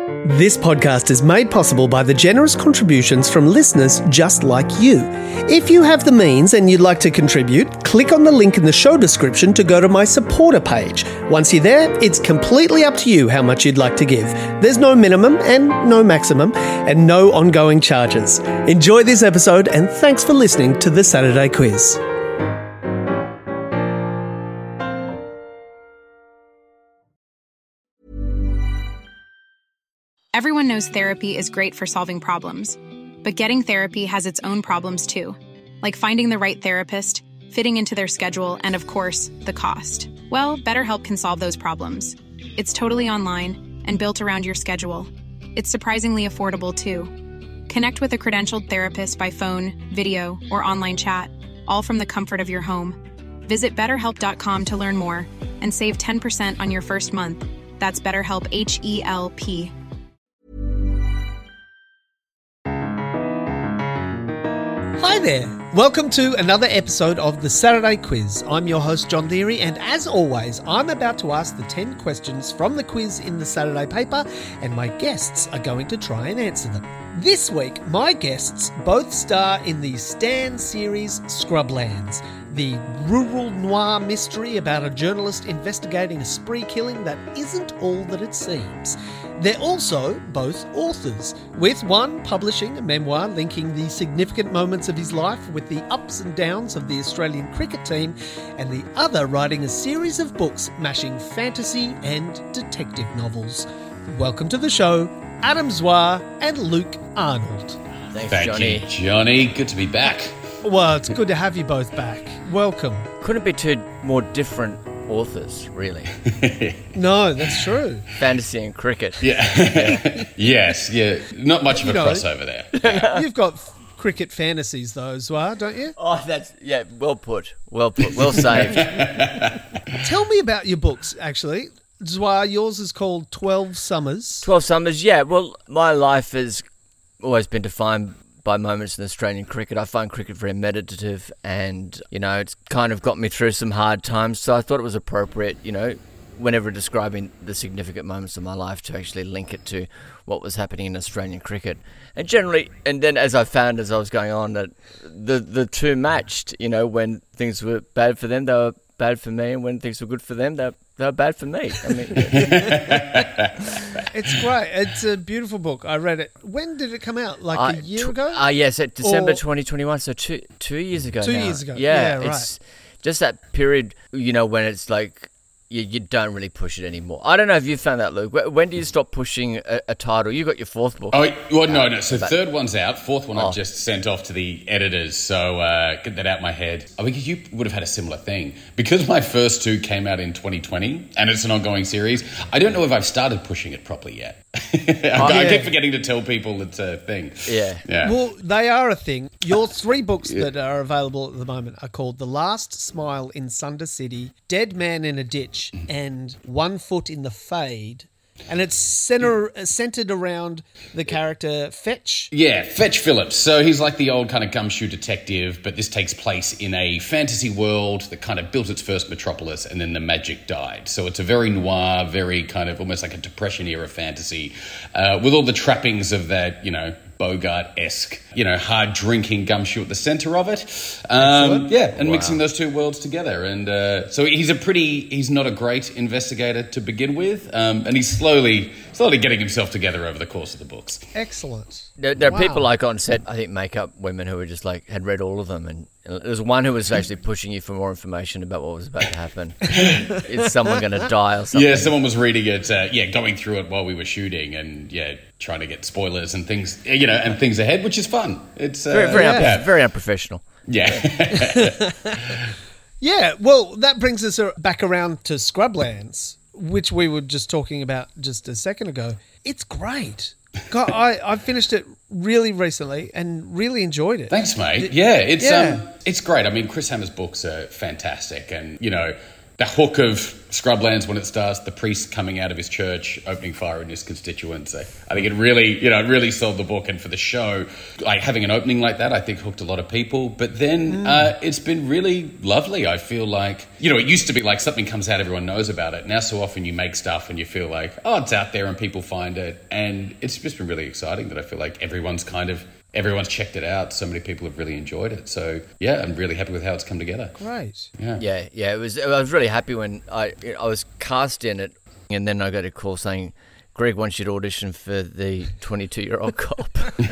This podcast is made possible by the generous contributions from listeners just like you. If you have the means and you'd like to contribute, click on the link in the show description to go to my supporter page. Once you're there, it's completely up to you how much you'd like to give. There's no minimum and no maximum and no ongoing charges. Enjoy this episode and thanks for listening to the Saturday Quiz. Everyone knows therapy is great for solving problems, but getting therapy has its own problems too, like finding the right therapist, fitting into their schedule, and of course, the cost. Well, BetterHelp can solve those problems. It's totally online and built around your schedule. It's surprisingly affordable too. Connect with a credentialed therapist by phone, video, or online chat, all from the comfort of your home. Visit BetterHelp.com to learn more and save 10% on your first month. That's BetterHelp, H-E-L-P. Hi there. Welcome to another episode of the Saturday Quiz. I'm your host, John Leary, and as always, I'm about to ask the 10 questions from the quiz in the Saturday paper, and my guests are going to try and answer them. This week, my guests both star in the Stan series Scrublands, the rural noir mystery about a journalist investigating a spree killing that isn't all that it seems. They're also both authors, with one publishing a memoir linking the significant moments of his life with the ups and downs of the Australian cricket team, and the other writing a series of books mashing fantasy and detective novels. Welcome to the show, Adam Zwar and Luke Arnold. Thank you, Johnny. Good to be back. Well, it's good to have you both back. Welcome. Couldn't be two more different authors, really. No, that's true. Fantasy and cricket. Yeah. Yes, yeah. Not much of a crossover there. Yeah. You've got cricket fantasies, though, Zwar, don't you? Oh, well put, well saved. Tell me about your books, actually. Zwar, yours is called 12 Summers. 12 Summers, yeah. Well, my life has always been defined by moments in Australian cricket. I find cricket very meditative and, it's kind of got me through some hard times. So I thought it was appropriate, whenever describing the significant moments of my life to actually link it to what was happening in Australian cricket. And generally, and then as I found as I was going on, that the two matched, when things were bad for them, they were bad for me. And when things were good for them, they were bad for me. I mean, It's great. It's a beautiful book. I read it. When did it come out? Like a year ago? Yes, at December 2021. So 2 years ago. 2 now. years ago. Yeah, right. It's just that period, when it's like you don't really push it anymore. I don't know if you found that, Luke. When do you stop pushing a title? You got your fourth book. Oh, well, no. So third one's out. Fourth one I've just sent off to the editors. So get that out my head. I mean, you would have had a similar thing. Because my first two came out in 2020 and it's an ongoing series, I don't know if I've started pushing it properly yet. I keep forgetting to tell people it's a thing. Yeah. Well, they are a thing. Your three books that are available at the moment are called The Last Smile in Sunder City, Dead Man in a Ditch, and 1 Foot in the Fade. And it's centered around the character Fetch. Yeah, Fetch Phillips. So he's like the old kind of gumshoe detective, but this takes place in a fantasy world that kind of built its first metropolis and then the magic died. So it's a very noir, very kind of almost like a Depression-era fantasy with all the trappings of that, Bogart-esque, hard drinking gumshoe at the centre of it. Mixing those two worlds together. And so he's not a great investigator to begin with, and he's slowly getting himself together over the course of the books. Excellent. There are people like on set, I think, makeup women who were just like, had read all of them. And there was one who was actually pushing you for more information about what was about to happen. Is someone going to die or something? Yeah, someone was reading it, going through it while we were shooting and, trying to get spoilers and things, and things ahead, which is fun. It's very unprofessional. Yeah. Yeah, well, that brings us back around to Scrublands, which we were just talking about just a second ago. It's great. God, I finished it really recently and really enjoyed it. Thanks, mate. It's great. I mean, Chris Hammer's books are fantastic, and the hook of Scrublands when it starts, the priest coming out of his church, opening fire in his constituents. I think it really sold the book. And for the show, like having an opening like that, I think hooked a lot of people. But then it's been really lovely. I feel like, it used to be like something comes out, everyone knows about it. Now so often you make stuff and you feel like, oh, it's out there and people find it. And it's just been really exciting that I feel like everyone's checked it out. So many people have really enjoyed it. So yeah, I'm really happy with how it's come together. Great. Yeah. I was really happy when I was cast in it, and then I got a call saying, Greg wants you to audition for the 22-year-old cop.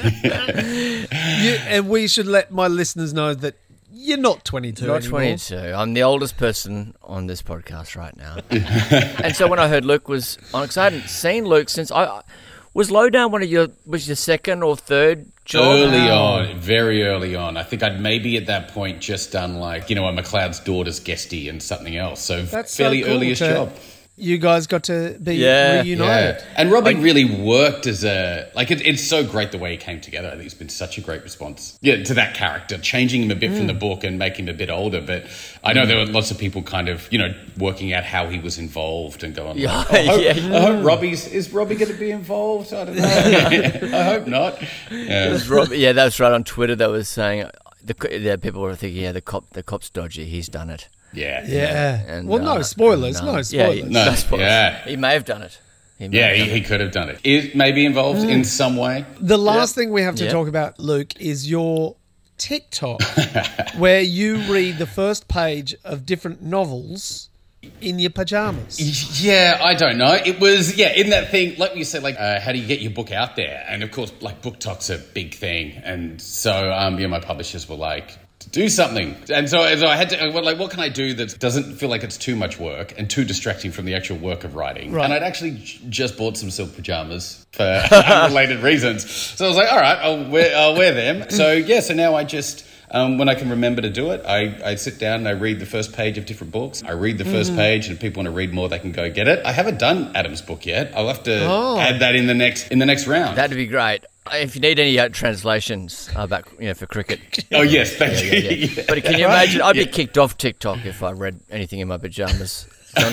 And we should let my listeners know that you're not 22 Not anymore. 22. I'm the oldest person on this podcast right now. And so when I heard Luke was on, because I hadn't seen Luke since was Lowdown was your second or third job? Very early on. I think I'd maybe at that point just done like, a McLeod's Daughter's guestie and something else. So That's fairly so cool earliest job. You guys got to be reunited. Yeah. And Robbie really worked as it's so great the way he came together. I think it's been such a great response to that character, changing him a bit from the book and making him a bit older. But I know there were lots of people kind of, working out how he was involved and going, I hope is Robbie going to be involved? I don't know. I hope not. Yeah. That's right. On Twitter, they was saying, people were thinking, the cop's dodgy. He's done it. Yeah. And, no spoilers. No spoilers. No spoilers. Yeah. He may have done it. He could have done it. It may be involved in some way. The last thing we have to talk about, Luke, is your TikTok, where you read the first page of different novels in your pajamas. Yeah, I don't know. It was, in that thing, like you said, how do you get your book out there? And of course, Book Talk's a big thing. And so, my publishers were like, do something. And so I had to, what can I do that doesn't feel like it's too much work and too distracting from the actual work of writing? Right. And I'd actually just bought some silk pajamas for unrelated reasons. So I was like, all right, I'll wear them. So now I just, when I can remember to do it, I sit down and I read the first page of different books. I read the first page, and if people want to read more, they can go get it. I haven't done Adam's book yet. I'll have to add that in the next round. That'd be great. If you need any translations back, for cricket. Oh yes, thank you. Yeah. But can you imagine? I'd be kicked off TikTok if I read anything in my pajamas.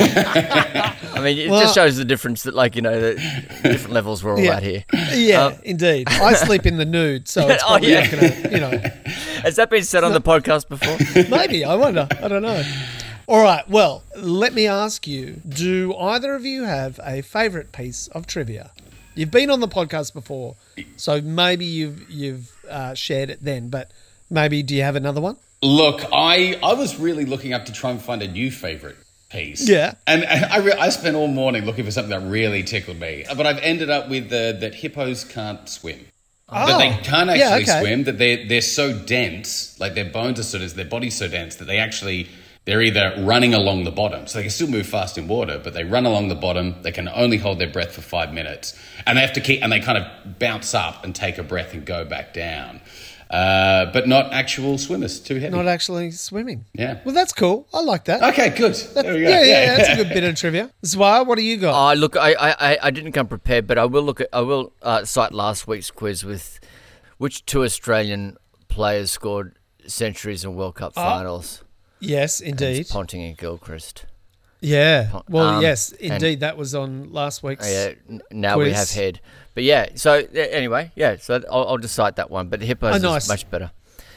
I mean, it just shows the difference that, the different levels we're all at here. Yeah, indeed. I sleep in the nude, so it's probably not going to, Has that been said on the podcast before? Maybe. I wonder. I don't know. All right. Well, let me ask you, do either of you have a favourite piece of trivia? You've been on the podcast before, so maybe you've shared it then, but maybe do you have another one? Look, I was really looking up to try and find a new favourite piece. Yeah. And I spent all morning looking for something that really tickled me, but I've ended up with that hippos can't swim. That they can't actually swim, that they're so dense, like their bones are so dense, their body's so dense that they're either running along the bottom, so they can still move fast in water, but they run along the bottom, they can only hold their breath for 5 minutes, and they kind of bounce up and take a breath and go back down. But not actual swimmers, too heavy. Not actually swimming. Yeah. Well, that's cool. I like that. Okay, good. There we go. Yeah, that's a good bit of trivia. Zwar, what do you got? Look, I didn't come prepared, but I will cite last week's quiz with which two Australian players scored centuries in World Cup finals. Yes, indeed. It's Ponting and Gilchrist. Yeah. Well, yes, indeed. That was on last week's now quiz. We have Head. But so anyway, so I'll just cite that one. But the Hippos is much better.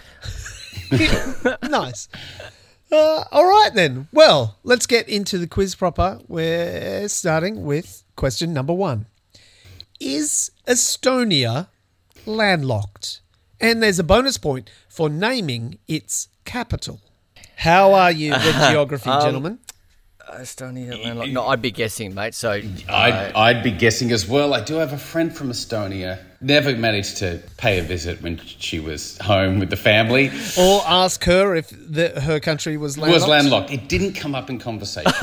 Nice. All right, then. Well, let's get into the quiz proper. We're starting with question number 1. Is Estonia landlocked? And there's a bonus point for naming its capital. How are you with geography, gentlemen? Estonia landlocked. No, I'd be guessing, mate. So I'd be guessing as well. I do have a friend from Estonia. Never managed to pay a visit when she was home with the family. Or ask her if her country was landlocked. It didn't come up in conversation.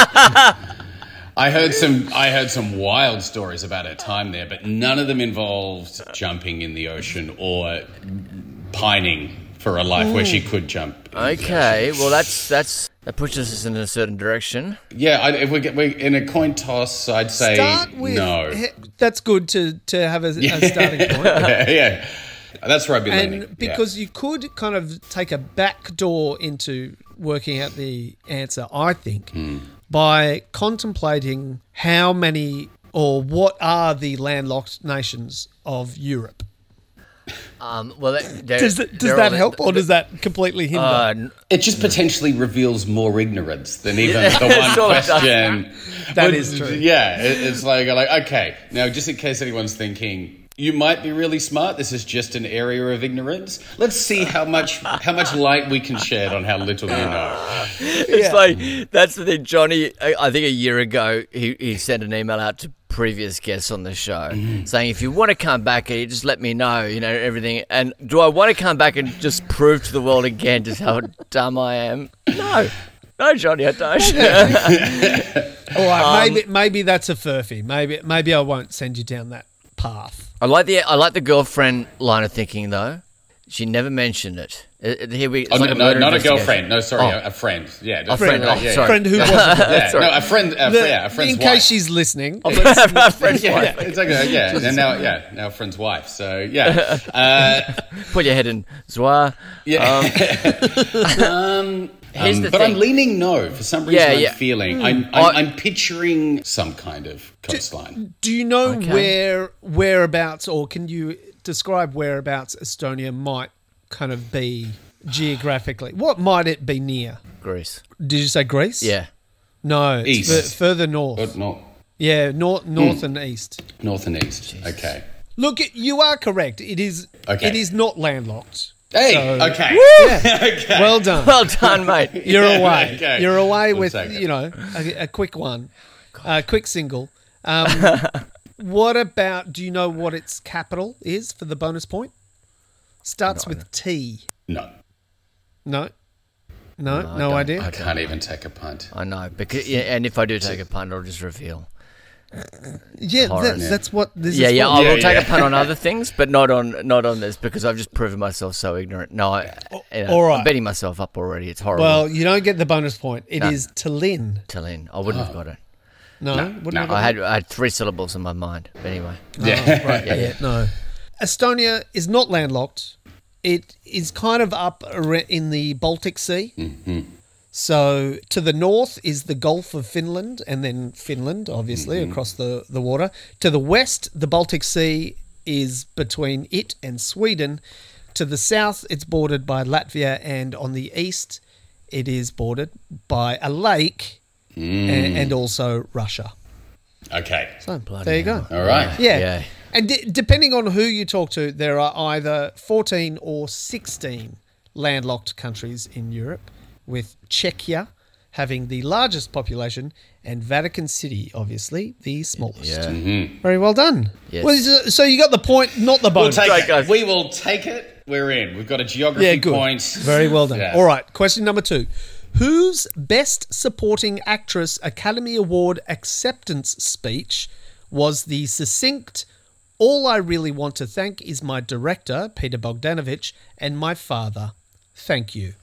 I heard some wild stories about her time there, but none of them involved jumping in the ocean or pining for a life where she could jump. Okay, well that pushes us in a certain direction. Yeah, if we're in a coin toss, I'd say start with, no. That's good to have a starting point. Yeah. That's where I'd be leaning. And because you could kind of take a back door into working out the answer, I think, by contemplating how many or what are the landlocked nations of Europe. Well, Does that help, or does that completely hinder? It just potentially reveals more ignorance than even the one question. That is true. Yeah, it's like, okay, now just in case anyone's thinking, you might be really smart, this is just an area of ignorance. Let's see how much light we can shed on how little you know. It's like, that's the thing, Johnny, I think a year ago, he sent an email out to previous guests on the show saying, if you want to come back, just let me know, everything. And do I want to come back and just prove to the world again just how dumb I am? No, Johnny, I don't. All right, maybe that's a furphy. Maybe I won't send you down that path. I like the girlfriend line of thinking though. She never mentioned it. Here we. Oh, no, not a girlfriend. No, sorry, a friend. Yeah, a friend. A friend who wasn't. Yeah, no, a friend. A friend's in wife. case she's listening. A friend's wife. Yeah, it's okay. Yeah, and now a friend's wife. So yeah. Put your head in Zwa. Yeah. Here's the but thing. I'm leaning no for some reason. Yeah. I'm feeling. I'm picturing some kind of coastline. Do you know whereabouts, or can you describe whereabouts Estonia might kind of be geographically? What might it be near? Greece. Did you say Greece? Yeah. No, it's East. further north. Not Yeah, north and east. north and east. Jesus. Okay. Look, you are correct. It is. Okay. It is not landlocked. Hey. So- Okay. Yeah. Okay. Well done. Well done, mate. You're away. Okay. You're away We'll with take it. a quick one, quick single. What about? Do you know what its capital is for the bonus point? Starts with T. No. No, no don't. idea. I can't even take a punt. I know, because and if I do take a punt, I'll just reveal. Yeah, Horrors. that's what this Yeah, is. yeah. for. I will Yeah, take yeah. a punt on other things, but not on this because I've just proven myself so ignorant. No, all right. I'm betting myself up already. It's horrible. Well, you don't get the bonus point. It No. is Tallinn. Tallinn. I wouldn't have got it. No, wouldn't no. have I got had 3 syllables in my mind. But anyway. Yeah. Right, yeah, no. Estonia is not landlocked. It is kind of up in the Baltic Sea. Mm-hmm. So to the north is the Gulf of Finland, and then Finland, obviously, across the water. To the west, the Baltic Sea is between it and Sweden. To the south, it's bordered by Latvia, and on the east, it is bordered by a lake and also Russia. Okay. So Bloody there you go. All right. Yeah. Yeah. And depending on who you talk to, there are either 14 or 16 landlocked countries in Europe, with Czechia having the largest population and Vatican City, obviously, the smallest. Yeah. Very well done. Yes. Well, so you got the point, not the We'll bonus. take Great, it. guys. We will take it. We're in. We've got a geography Yeah, good. point. Very well done. Yeah. All right, question number 2. Whose Best Supporting Actress Academy Award acceptance speech was the succinct, "All I really want to thank is my director, Peter Bogdanovich, and my father. Thank you."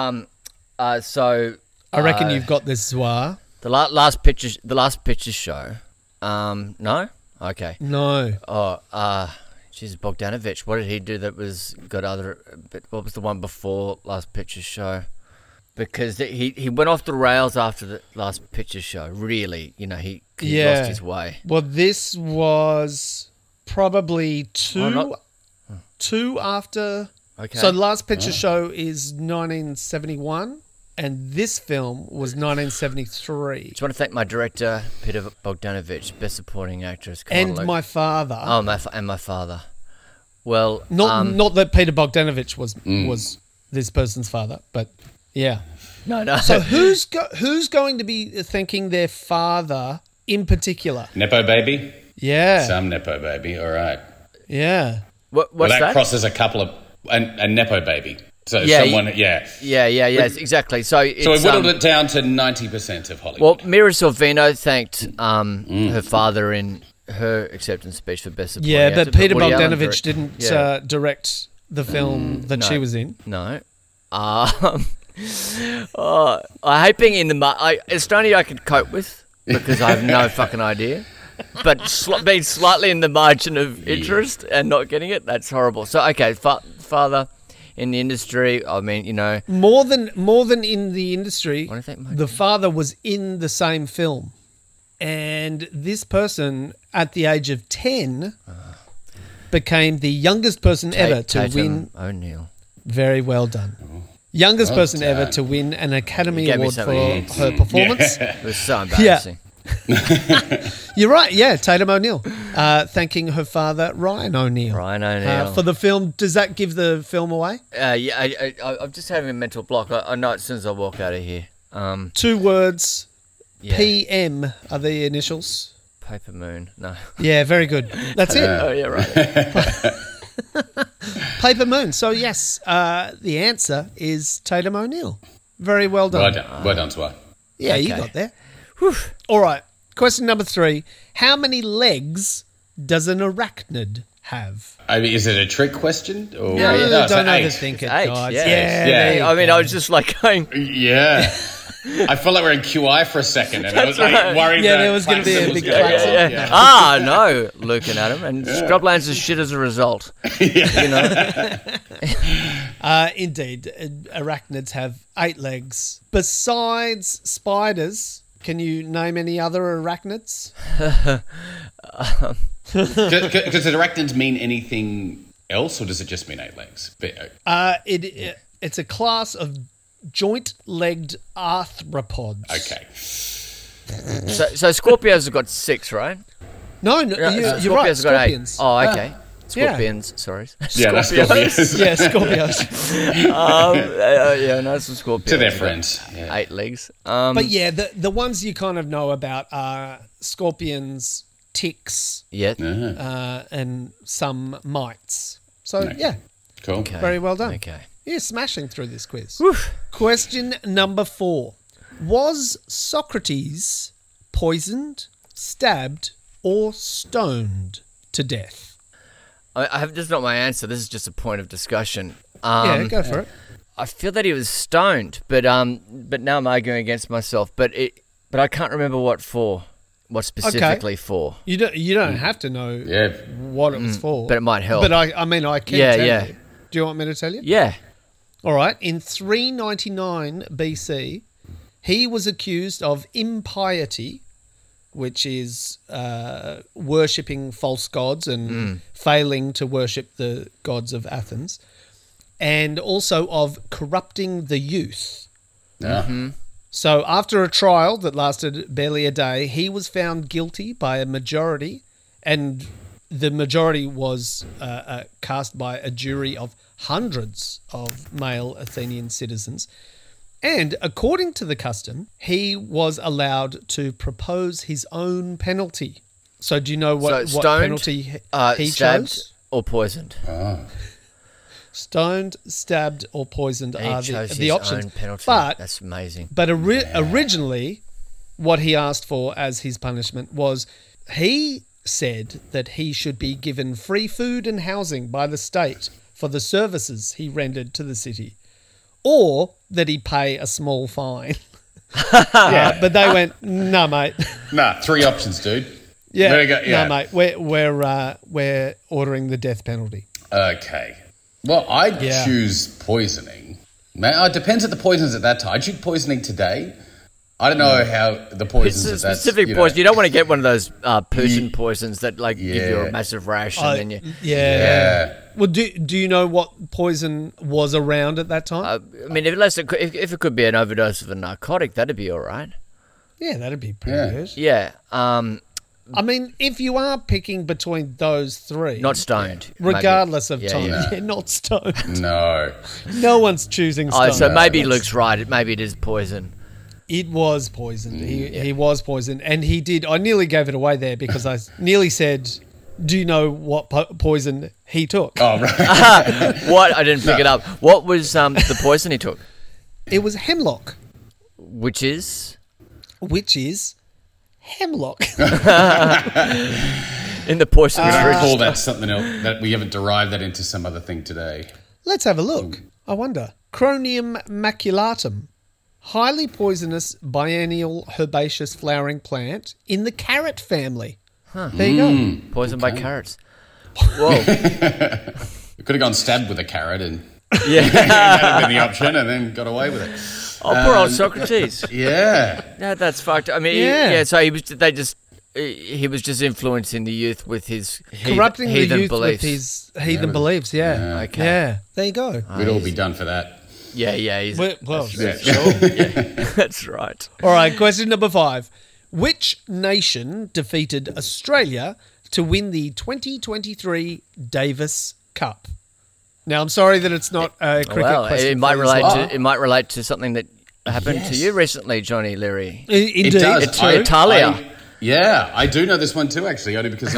So I reckon you've got this, Zwa. the last pictures show. No. Okay. No. Oh, Jesus, Bogdanovich. What did he do that was got other? But what was the one before last pictures show? Because he went off the rails after the last pictures show. Really, he lost his way. Well, this was probably two after. Okay. So the last picture show is 1971, and this film was 1973. Just want to thank my director, Peter Bogdanovich, Best Supporting Actress. Come on, And Luke. my father. Oh, my father. Well, Not that Peter Bogdanovich was this person's father, but yeah. no. So who's going to be thanking their father in particular? Nepo baby? Yeah. Some Nepo baby. All right. Yeah. What's Well, that that? crosses a couple of... A Nepo baby. So Yeah, someone... Yeah. Yeah, exactly. So it's, So we whittled it down to 90% of Hollywood. Well, Mira Sorvino thanked her father in her acceptance speech for Best Supporting Yeah, Actor, but Peter Woody Allen Bogdanovich didn't direct the film that she was in. No. I hate being in the... Estonia I could cope with because I have no fucking idea. but being slightly in the margin of interest and not getting it, that's horrible. So, okay, father in the industry, I mean, you know. More than in the industry, What do you think, the father was in the same film. And this person, at the age of 10, became the youngest person ever to Tatum win. O'Neill. Very well done. Youngest Well person ever done. to win an Academy You gave me Award for something. her performance. It was so embarrassing. You're right, yeah, Tatum O'Neill. Thanking her father, Ryan O'Neill. Ryan O'Neill. For the film. Does that give the film away? Yeah, I'm just having a mental block. I know as soon as I walk out of here. 2 words, Yeah. PM are the initials. Paper Moon. No. Yeah, very good. That's it. Oh, yeah, right. Paper Moon. So, yes, the answer is Tatum O'Neill. Very well done. Well done, Swar. Yeah, you Okay. got there. All right. Question number 3. How many legs does an arachnid have? I mean, is it a trick question? Or? No, so don't 8. overthing it, Eight, guys. yeah. there you I mean, go. I was just like going. Yeah. I felt like we were in QI for a second, and I was like right. worried Yeah, that there was gonna be a Claxon was big gonna go Claxon. off. Yeah. Ah, no, Luke and Adam. And Scrublands is shit as a result. You know? Indeed, arachnids have 8 legs. Besides spiders, can you name any other arachnids? Does arachnids mean anything else, or does it just mean 8 legs? It's a class of joint-legged arthropods. Okay. So Scorpios have got 6, right? No, you're right. Scorpios have got 8. Scorpions. Oh, okay. Scorpions, sorry. Yeah, that's Scorpions. Yeah, Scorpios. Yeah, no, some Scorpions. To their friends. Yeah. 8 legs. But yeah, the ones you kind of know about are scorpions, ticks, Yeah. and some mites. So, Okay. yeah, Cool. Okay. very well done. Okay. You're smashing through this quiz. Question number 4. Was Socrates poisoned, stabbed, or stoned to death? I have. This is not my answer. This is just a point of discussion. Yeah, go for it. I feel that he was stoned, but now I'm arguing against myself. But I can't remember what for. What specifically for? You don't have to know Yeah. what it was for. but it might help. But I can Yeah, tell yeah. you. Do you want me to tell you? Yeah. All right. In 399 BC, he was accused of impiety, which is worshipping false gods and failing to worship the gods of Athens, and also of corrupting the youth. Yeah. So after a trial that lasted barely a day, he was found guilty by a majority, and the majority was cast by a jury of hundreds of male Athenian citizens. And according to the custom, he was allowed to propose his own penalty. So do you know what stoned, penalty he stabbed, chose? or poisoned? Stoned, stabbed, or poisoned And are he chose the his options. own penalty. But That's amazing. originally, what he asked for as his punishment was he said that he should be given free food and housing by the state for the services he rendered to the city, or that he pay a small fine. But they went, no, mate. Nah, 3 options, dude. Yeah, There you go, yeah. no, mate. We're ordering the death penalty. Okay. Well, I'd Yeah. choose poisoning. Man, it depends on the poisons at that time. I'd choose poisoning today. I don't know how the poisons It's at a that specific poison. You don't want to get one of those Persian poisons that give you Yeah. a massive rash and then you. Yeah. Well, do you know what poison was around at that time? I mean, if it could be an overdose of a narcotic, that'd be all right. Yeah, that'd be pretty Yeah. good. Yeah. I mean, if you are picking between those 3, Not stoned. maybe. regardless of Yeah, time, yeah. not stoned. No. No one's choosing Oh, stoned. so maybe Luke's right. Maybe it is poison. It was poisoned. He was poisoned, and he did. I nearly gave it away there because I nearly said, "Do you know what poison he took?" Oh, right. What? I didn't pick it up. What was the poison he took? It was hemlock, Which is which is hemlock. in the poison I restriction. recall that's something else that we haven't derived that into some other thing today. Let's have a look. I wonder. Chronium maculatum, highly poisonous biennial herbaceous flowering plant in the carrot family. There you go. Poisoned by carrots. Whoa. We could have gone stabbed with a carrot and Yeah. that had been the option, and then got away with it. Oh, poor old Socrates. Yeah. Yeah, that's fucked. I mean, Yeah. so he was just influencing the youth with his Corrupting the heathen youth beliefs. with his heathen beliefs, yeah. Okay. Yeah, there you go. We'd all be done for that. Yeah, he's, Well, Yeah. that's right. all right, question number 5. Which nation defeated Australia to win the 2023 Davis Cup? Now, I'm sorry that it's not a cricket Well, question. it might for you. relate to something that happened to you recently, Johnny Leary. Indeed. It does. It's Italia. I do know this one too, actually, only because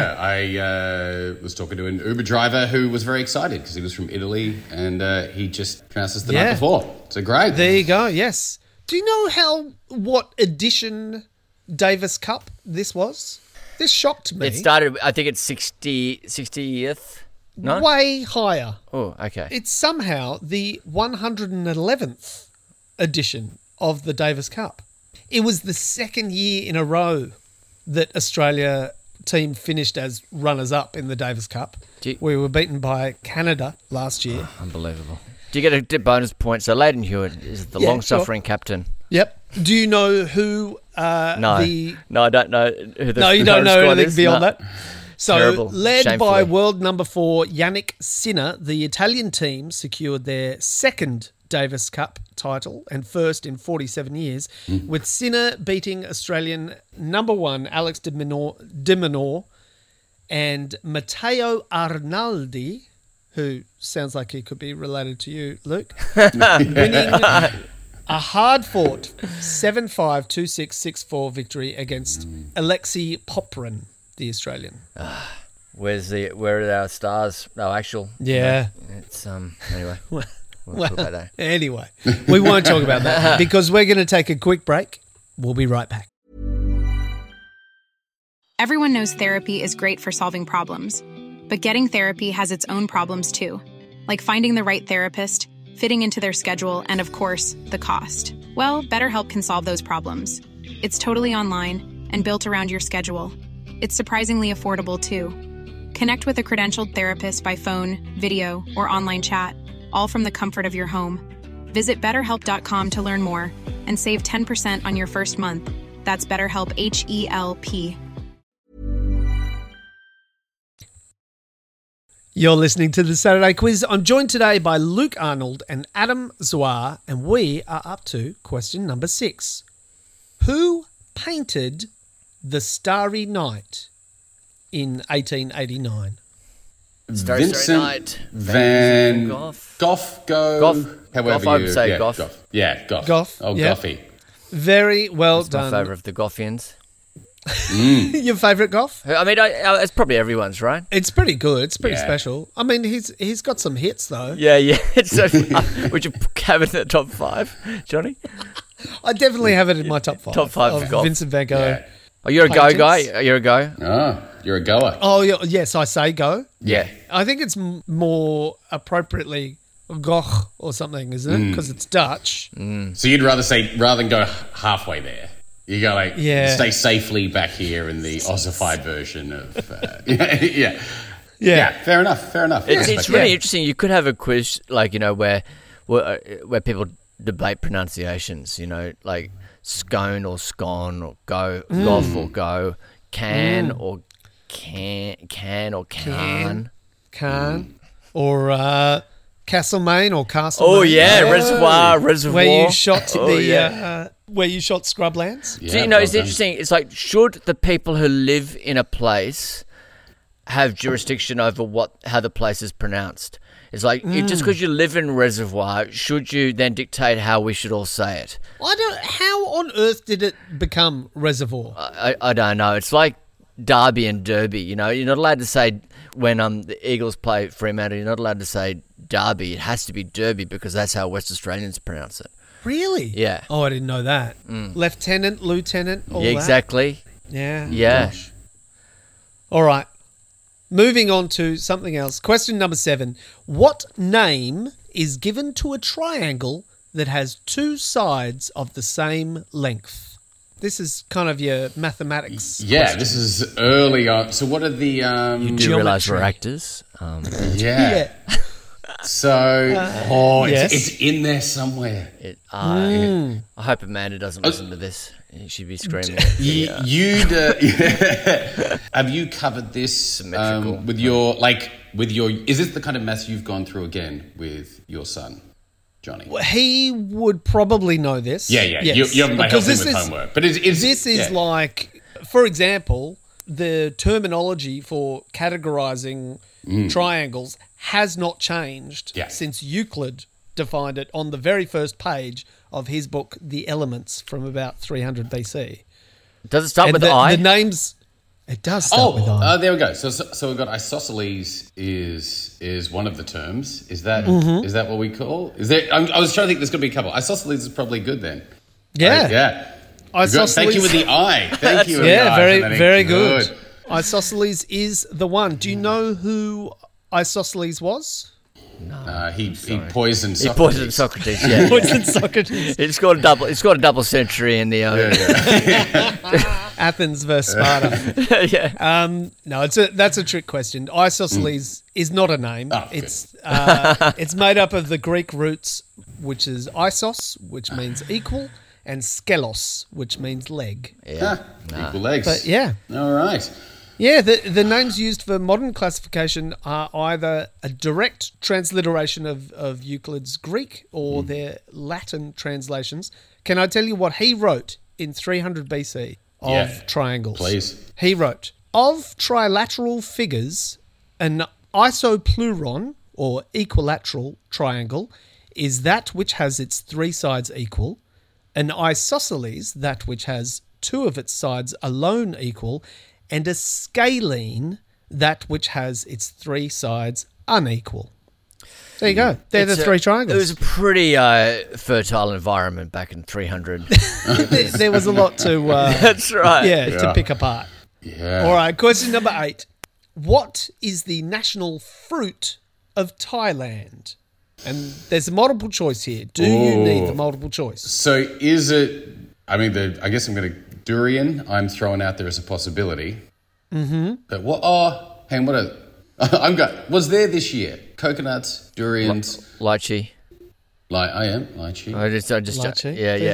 I was talking to an Uber driver who was very excited because he was from Italy and he just pronounced us the night before. So great. There you go, yes. Do you know what edition Davis Cup this was? This shocked me. It started, I think it's 60th. No? Way higher. Oh, okay. It's somehow the 111th edition of the Davis Cup. It was the second year in a row that Australia team finished as runners-up in the Davis Cup. We were beaten by Canada last year. Unbelievable. Do you get a bonus point? So Leighton Hewitt is the long-suffering captain. Yep. Do you know who No, I don't know who the No, you don't know squad anything is. beyond No. that? So, Terrible. led by Shamefully. world number 4, Yannick Sinner, the Italian team secured their second Davis Cup title and first in 47 years, with Sinner beating Australian number 1, Alex de Minaur and Matteo Arnaldi, who sounds like he could be related to you, Luke, winning a hard-fought 7-5, 2-6, 6-4 victory against Alexei Poprin, the Australian. Where are our stars? No, actual. Yeah. It's anyway. We'll talk about that. Anyway, we won't talk about that because we're going to take a quick break. We'll be right back. Everyone knows therapy is great for solving problems, but getting therapy has its own problems too, like finding the right therapist, fitting into their schedule, and of course, the cost. Well, BetterHelp can solve those problems. It's totally online and built around your schedule. It's surprisingly affordable too. Connect with a credentialed therapist by phone, video, or online chat, all from the comfort of your home. Visit BetterHelp.com to learn more and save 10% on your first month. That's BetterHelp, H-E-L-P. You're listening to the Saturday Quiz. I'm joined today by Luke Arnold and Adam Zwar, and we are up to question number 6. Who painted The Starry Night in 1889? Starry Vincent Night. Van Gogh. Gough. Gough. However Gough, I would say yeah, Gough. Yeah, Gough. Gough, Oh, yeah. Goughy. Very well It's my done. favourite of the Goffians. Your favourite Gough? I mean, it's probably everyone's, right? It's pretty good. It's pretty Yeah. special. I mean, he's got some hits though. Yeah. It's so, would you have it in the top 5, Johnny? I definitely have it in my top 5. Top 5 of Gough. Vincent van Gogh. Yeah. Oh, you're a go Paintings? guy? You're a go? Oh, you're a goer. Oh, yes, I say go. Yeah. I think it's more appropriately Goch or something, isn't it? Because it's Dutch. So you'd rather than go halfway there, you go like stay safely back here in the ossified version of yeah. Fair enough. It's really interesting. You could have a quiz like where people debate pronunciations. Like scone or scone or go, goff or go, can or can or can. Can. Or Castlemaine or Castlemaine. Oh yeah, reservoir. Where you shot Oh, where you shot Scrublands. Yeah, So, it's well done. interesting. It's like, should the people who live in a place have jurisdiction over how the place is pronounced? It's like, just because you live in Reservoir, should you then dictate how we should all say it? How on earth did it become Reservoir? I don't know. It's like Derby and Derby. You're not allowed to say when the Eagles play Fremantle. You're not allowed to say Derby. It has to be Derby because that's how West Australians pronounce it. Really? Yeah. Oh, I didn't know that. Lieutenant, all Yeah, that. exactly. Yeah. Yeah. All right. Moving on to something else. Question number 7. What name is given to a triangle that has 2 sides of the same length? This is kind of your mathematics. Yeah, this is early on. So what are the... You do realise we're actors. Yeah. So, yes. it's in there somewhere. I hope Amanda doesn't listen to this. She'd be screaming. Have you covered this Symmetrical. with your... Is this the kind of maths you've gone through again with your son, Johnny? He would probably know this. Yeah. Yes. You haven't helped him Because with homework. But this is like, for example, the terminology for categorizing triangles has not changed since Euclid defined it on the very first page of his book, The Elements, from about 300 BC. Does it start with the, I? The names... It does start with I. There we go. So we've got isosceles is one of the terms. Is that what we call? Is there? I was trying to think. There's going to be a couple. Isosceles is probably good then. Yeah. Yeah. Isosceles. Thank you with the I. Thank you. With the I. Very good. Isosceles is the one. Do you know who Isosceles was? He poisoned Socrates. He poisoned Socrates. Yeah. Poisoned Socrates. It's got a double century in the Athens versus Sparta. yeah. No, that's a trick question. Isosceles is not a name. It's made up of the Greek roots, which is isos, which means equal, and skelos, which means leg. Yeah. Equal legs. But yeah. All right. Yeah, the names used for modern classification are either a direct transliteration of Euclid's Greek or their Latin translations. Can I tell you what he wrote in 300 BC of triangles? Please. He wrote, of trilateral figures, an isopluron or equilateral triangle is that which has its three sides equal, an isosceles that which has two of its sides alone equal, and a scalene, that which has its three sides unequal. There you go. They're the three triangles. It was a pretty fertile environment back in 300. There was a lot to... That's right. to pick apart. Yeah. All right, question number 8. What is the national fruit of Thailand? And there's a multiple choice here. Do you need the multiple choice? So is it... I mean, I guess I'm going to... Durian, I'm throwing out there as a possibility. Mm-hmm. But what? Oh, hang on. I'm going. Was there this year coconuts, durians, Lychee. I am lychee. I just Lychee? yeah.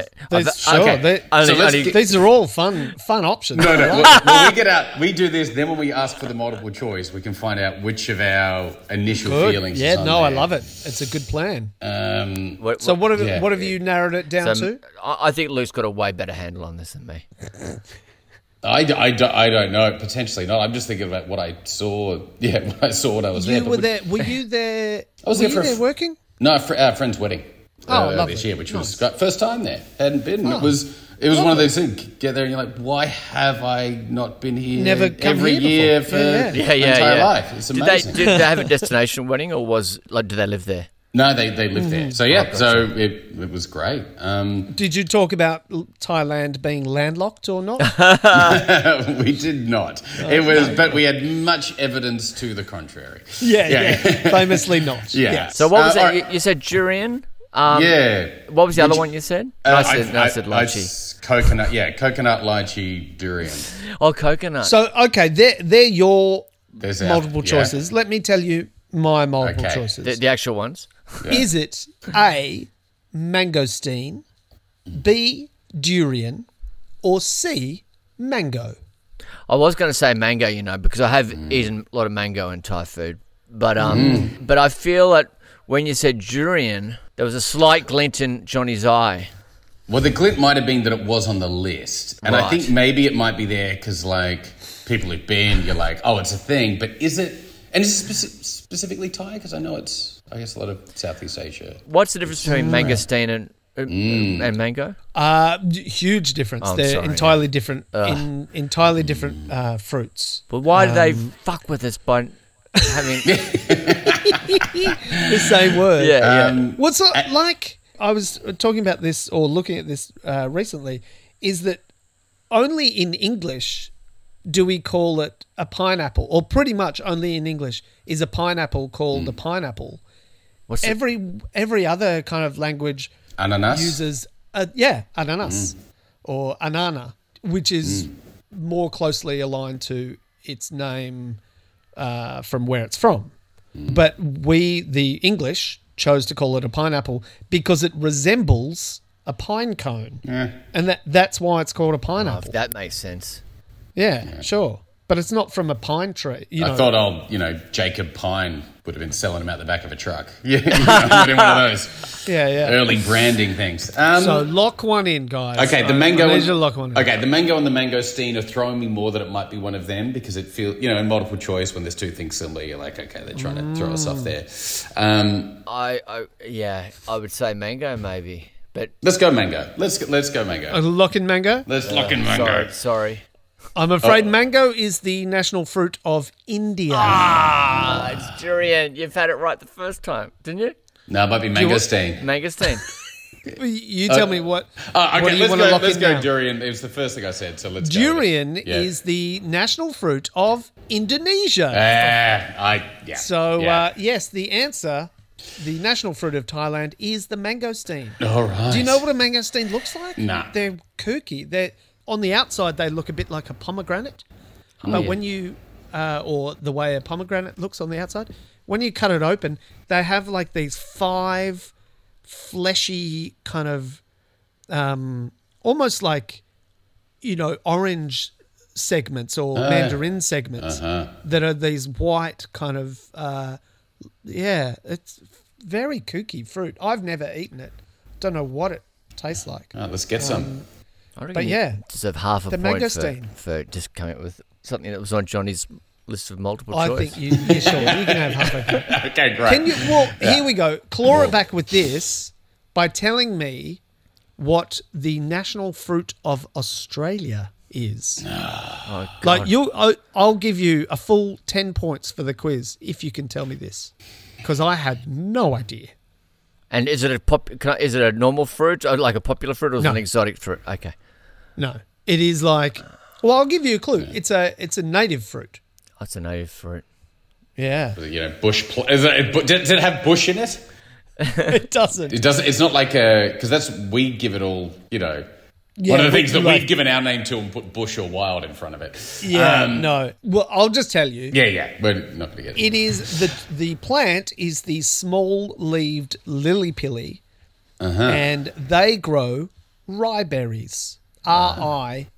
These are all fun options. No. When we get out, we do this. Then when we ask for the multiple choice, we can find out which of our initial feelings. Yeah, is on no, I there. love it. It's a good plan. What What have you narrowed it down to? I think Luke's got a way better handle on this than me. I don't know. Potentially not. I'm just thinking about what I saw. Yeah, when I saw what I was there. You were there. Were you there? I was were there you there working? No, our friend's wedding. Lovely. This year, which was Nice. great. First time there. Hadn't been. It was one of those things. Get there and you're like, why have I not been here Never come every here year before. for Yeah. my entire life? It's amazing. Did they have a destination wedding, or do they live there? No, they live there. So yeah, so it was great. Did you talk about Thailand being landlocked or not? We did not. It was, but we had much evidence to the contrary. Yeah. Famously not. Yeah. Yes. So what was that? right. You said durian. Yeah. What was the other one you said? I said lychee. Coconut. Yeah, coconut, lychee, durian. Oh, coconut. So okay, they're your There's our- multiple yeah. choices. Let me tell you my multiple Okay. choices. the actual ones. Is it A, mangosteen, B, durian, or C, mango? I was going to say mango, because I have eaten a lot of mango in Thai food. But but I feel that when you said durian, there was a slight glint in Johnny's eye. Well, the glint might have been that it was on the list. And I think Right. maybe it might be there because, people who've been, you're like, oh, it's a thing. But is it... And is it specifically Thai? Because I know it's, I guess, a lot of Southeast Asia. What's the difference between mangosteen and mango? Huge difference. Oh, I'm They're sorry, entirely different. Entirely different fruits. But why do they fuck with us by having... The same word. yeah. What's it like? I was talking about this or looking at this recently. Is that only in English do we call it a pineapple, or pretty much only in English is a pineapple called a pineapple. What's it? Every other kind of language Ananas? uses ananas or anana. which is more closely aligned to its name from where it's from. But we, the English, chose to call it a pineapple because it resembles a pine cone. And that's why it's called a Oh, pineapple. if that makes sense. Yeah, sure. But it's not from a pine tree. I thought old, Jacob Pine would have been selling them out the back of a truck. Yeah, one of those Yeah. early branding things. So lock one in, guys. Okay, the mango. I need you to lock one in. Okay, the mango and the mangosteen are throwing me more that it might be one of them because it feels, in multiple choice when there's two things similar, you're like, okay, they're trying to throw us off there. I would say mango maybe, but Let's go mango. Let's go mango. Lock in mango? Let's lock in mango. sorry. I'm afraid mango is the national fruit of India. It's durian. You've had it right the first time, didn't you? No, it might be mangosteen. Mangosteen. You tell me what. Okay, what do you want to lock let's in go now? durian. It was the first thing I said, so let's go. Durian Yeah. is the national fruit of Indonesia. So, yes, the answer, the national fruit of Thailand, is the mangosteen. All right. Do you know what a mangosteen looks like? Nah. They're kooky. They're on the outside, they look a bit like a pomegranate. But when you, or the way a pomegranate looks on the outside, when you cut it open, they have like these 5 fleshy kind of, almost like, orange segments or mandarin segments that are these white kind of, it's very kooky fruit. I've never eaten it. Don't know what it tastes like. Oh, let's get some. I reckon But you yeah, deserve half a the point mangosteen. for just coming up with something that was on Johnny's list of multiple I choice. think you sure. You can have half a point. Okay, great. Can you? Well, here we go. Claw it back with this by telling me what the national fruit of Australia is. Oh, God. Like I'll give you a full 10 points for the quiz if you can tell me this, because I had no idea. And is it is it a normal fruit, or like a popular fruit, or is it No. an exotic fruit? Okay. No, it is like. Well, I'll give you a clue. It's a native fruit. That's a native fruit. Yeah, Bush. Does it have bush in it? it doesn't. It doesn't. It's not like because we give it all. Yeah, one of the things that like- we've given our name to and put bush or wild in front of it. Yeah, no. Well, I'll just tell you. Yeah. We're not going to get it. It is the plant is the small-leaved lily pilly, and they grow ryeberries. Riberry.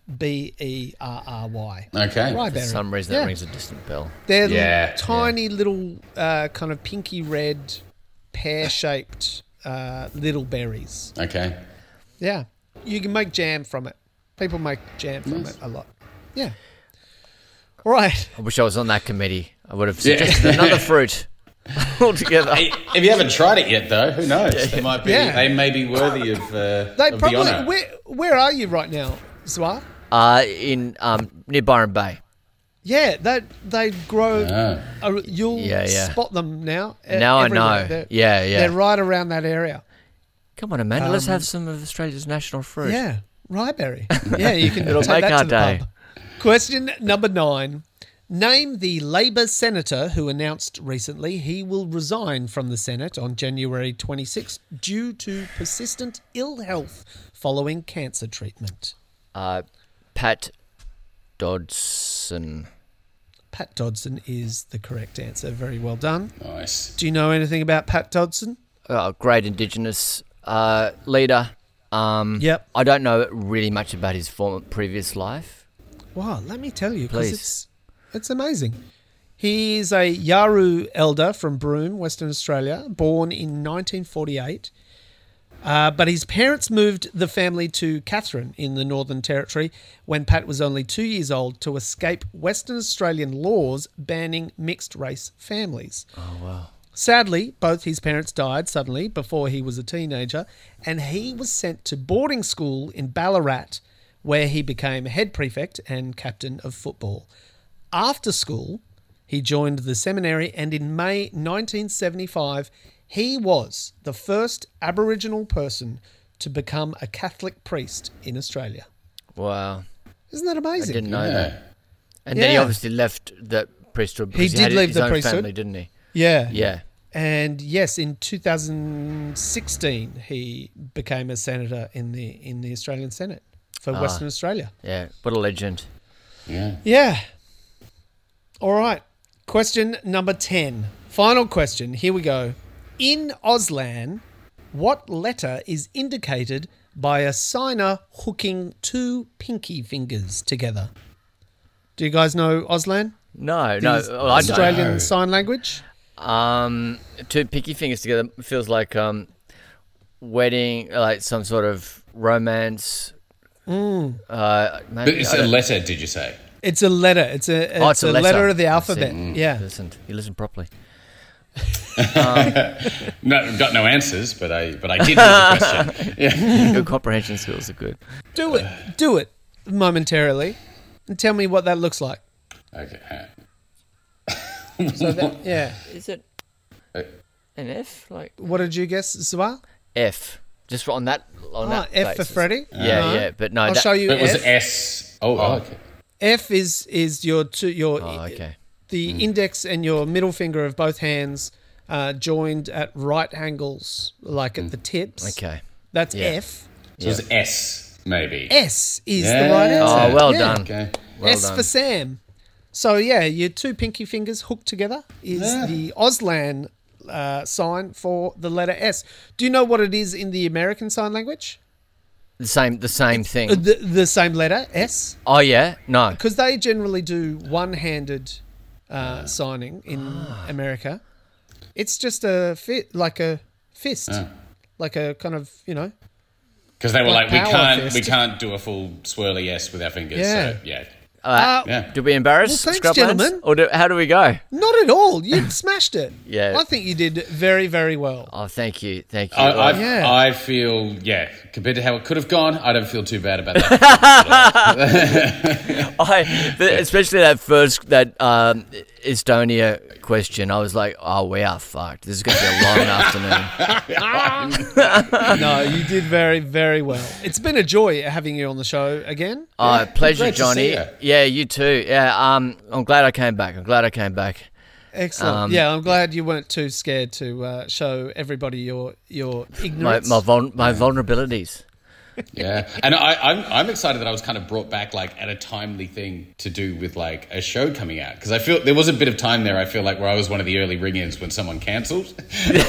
Okay. Ryeberry. For some reason, Yeah. that rings a distant bell. They're Yeah, tiny little kind of pinky red, pear-shaped little berries. Okay. Yeah, you can make jam from it. People make jam from it a lot. Yeah. All right. I wish I was on that committee. I would have suggested another fruit altogether. Hey, if you haven't tried it yet, though, who knows? They might be. Yeah. They may be worthy of They the probably. honour. Where are you right now, Zwar? In near Byron Bay. Yeah, they grow. You'll Yeah. spot them now. Now I everywhere. know. They're, Yeah. They're right around that area. Come on, Amanda. Let's have some of Australia's national fruit. Yeah, ryeberry. Yeah, you can It'll take make that our to the day. pub. Question number 9. Name the Labor senator who announced recently he will resign from the Senate on January 26 due to persistent ill health following cancer treatment. Pat Dodson. Pat Dodson is the correct answer. Very well done. Nice. Do you know anything about Pat Dodson? Great Indigenous leader. Yep. I don't know really much about his previous life. Wow, let me tell you, Please. because it's amazing. He is a Yaru elder from Broome, Western Australia, born in 1948. But his parents moved the family to Katherine in the Northern Territory when Pat was only 2 years old to escape Western Australian laws banning mixed-race families. Oh, wow. Sadly, both his parents died suddenly before he was a teenager, and he was sent to boarding school in Ballarat, where he became head prefect and captain of football. After school, he joined the seminary, and in May 1975, he was the first Aboriginal person to become a Catholic priest in Australia. Wow. Isn't that I amazing? didn't know Yeah. that. And then he Yeah. obviously left the priesthood He because did had leave his the own priesthood. family, didn't he? Yeah. Yeah. And yes, in 2016, he became a senator in the Australian Senate. for Western Australia. Yeah, what a legend. Yeah. Yeah. All right. Question number 10. Final question. Here we go. In Auslan, what letter is indicated by a signer hooking two pinky fingers together? Do you guys know Auslan? No, The I don't. Australian Sign Language? Two pinky fingers together feels like wedding, like some sort of romance. Maybe, But it's a letter, did you say? It's a letter. It's a letter of the alphabet. Yeah. You listen properly. No, got no answers, but I did read the question. Yeah. Your comprehension skills are good. Do it momentarily and tell me what that looks like. Okay. So that, yeah. Is it an F? Like What did you guess, Zwa? F. Just on that. That F for basis. Freddie? Yeah, No. yeah, but no. I'll show you It was F. S. Oh, okay. F is your okay. the index and your middle finger of both hands joined at right angles, like at the tips. Okay. That's Yeah. F. So it was S, maybe. S is Yeah. the right answer. Oh, well Yeah. done. Okay. Well S done. for Sam. So yeah, your two pinky fingers hooked together is the Auslan sign for the letter S. Do you know what it is in the American Sign Language? The same thing. The same letter, S? Oh yeah, no. Because they generally do one-handed signing in America. It's just a fist, like a kind of, Because they were Like like, power we fist. can't do a full swirly S with our fingers. Yeah. So, yeah. Yeah. Did we embarrass Well, thanks, Scrublands? gentlemen. Or how do we go? Not at all. You smashed it. Yeah. I think you did very, very well. Oh, thank you. I feel, compared to how it could have gone, I don't feel too bad about that. Especially that Estonia question, I was like, oh, we are fucked. This is going to be a long afternoon. No, you did very, very well. It's been a joy having you on the show again. Pleasure, great to Johnny. see you. Yeah, you too. Yeah, I'm glad I came back. Excellent. I'm glad you weren't too scared to show everybody your ignorance. My vulnerabilities. Yeah, and I'm excited that I was kind of brought back like at a timely thing to do with like a show coming out, because I feel there was a bit of time there. I feel like where I was one of the early ring-ins when someone cancelled, and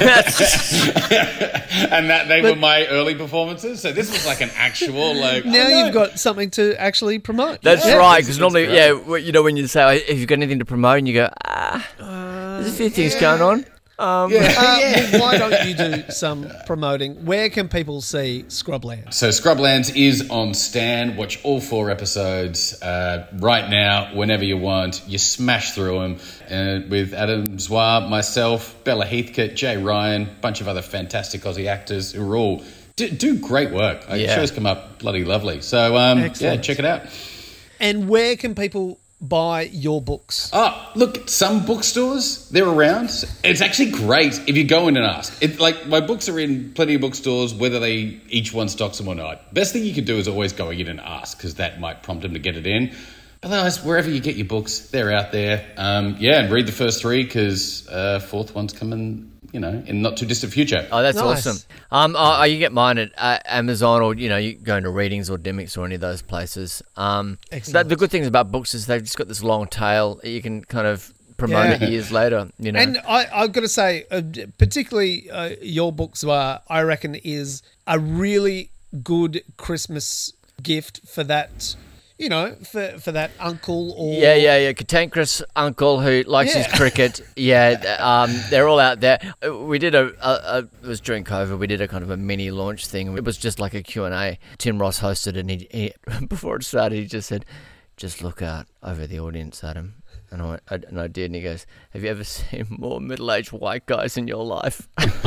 that they were my early performances. So this was like an actual like. Now you've got something to actually promote. That's Yeah. right, because normally, great. when you say, if you've got anything to promote, and you go, there's a few things going on. Well, why don't you do some promoting? Where can people see Scrublands? So Scrublands is on Stan. Watch all 4 episodes right now, whenever you want. You smash through them with Adam Zwar, myself, Bella Heathcote, Jay Ryan, bunch of other fantastic Aussie actors who are all do great work. The show's come up bloody lovely. So check it out. And where can people buy your books? Oh, look, some bookstores, they're around. It's actually great if you go in and ask. Like, my books are in plenty of bookstores, whether they each one stocks them or not. Best thing you can do is always go in and ask, because that might prompt them to get it in. Otherwise, wherever you get your books, they're out there. And read the first 3, because 4th one's coming, in not too distant future. Oh, that's Nice. awesome. You get mine at Amazon, or you go into Readings or Dymocks or any of those places. Excellent. The good things about books is they've just got this long tail. You can kind of promote it years later. And I've got to say, particularly your books I reckon, is a really good Christmas gift for that. For that uncle or Cantankerous uncle who likes his cricket. They're all out there. We did it was during COVID. We did a kind of a mini launch thing. It was just like a Q&A. Tim Ross hosted, and he before it started, he just said, "Just look out over the audience, Adam." And I did, and he goes, "Have you ever seen more middle-aged white guys in your life?"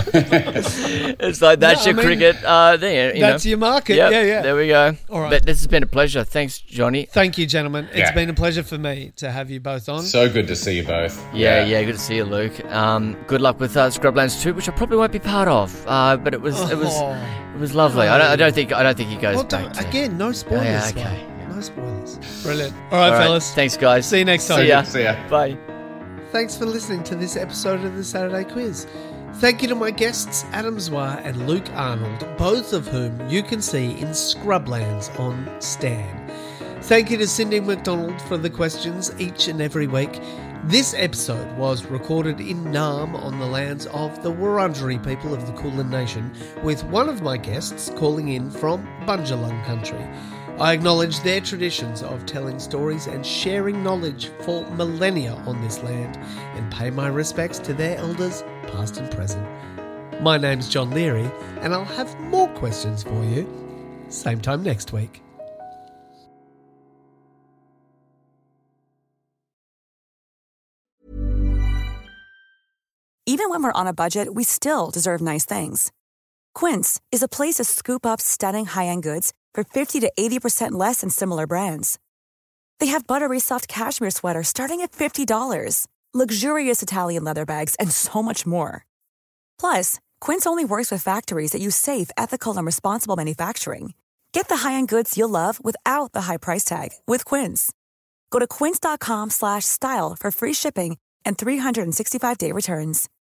It's like, that's your cricket thing. That's your market. Yep, Yeah. There we go. All right. But this has been a pleasure. Thanks, Johnny. Thank you, gentlemen. It's Yeah. been a pleasure for me to have you both on. So good to see you both. Yeah, good to see you, Luke. Good luck with Scrublands 2, which I probably won't be part of. But it was lovely. I don't think he goes Well, back to. again, no spoilers. Yeah, okay. No spoilers. Brilliant. All right, All right, fellas. thanks, guys. See you next time. See ya. See ya. Bye. Thanks for listening to this episode of the Saturday Quiz. Thank you to my guests Adam Zwar and Luke Arnold, both of whom you can see in Scrublands on Stan. Thank you to Cindy McDonald for the questions each and every week. This episode was recorded in Naarm on the lands of the Wurundjeri people of the Kulin Nation, with one of my guests calling in from Bundjalung country. I acknowledge their traditions of telling stories and sharing knowledge for millennia on this land, and pay my respects to their elders, past and present. My name's John Leary, and I'll have more questions for you same time next week. Even when we're on a budget, we still deserve nice things. Quince is a place to scoop up stunning high-end goods for 50 to 80% less than similar brands. They have buttery soft cashmere sweaters starting at $50, luxurious Italian leather bags, and so much more. Plus, Quince only works with factories that use safe, ethical, and responsible manufacturing. Get the high-end goods you'll love without the high price tag with Quince. Go to quince.com/style for free shipping and 365-day returns.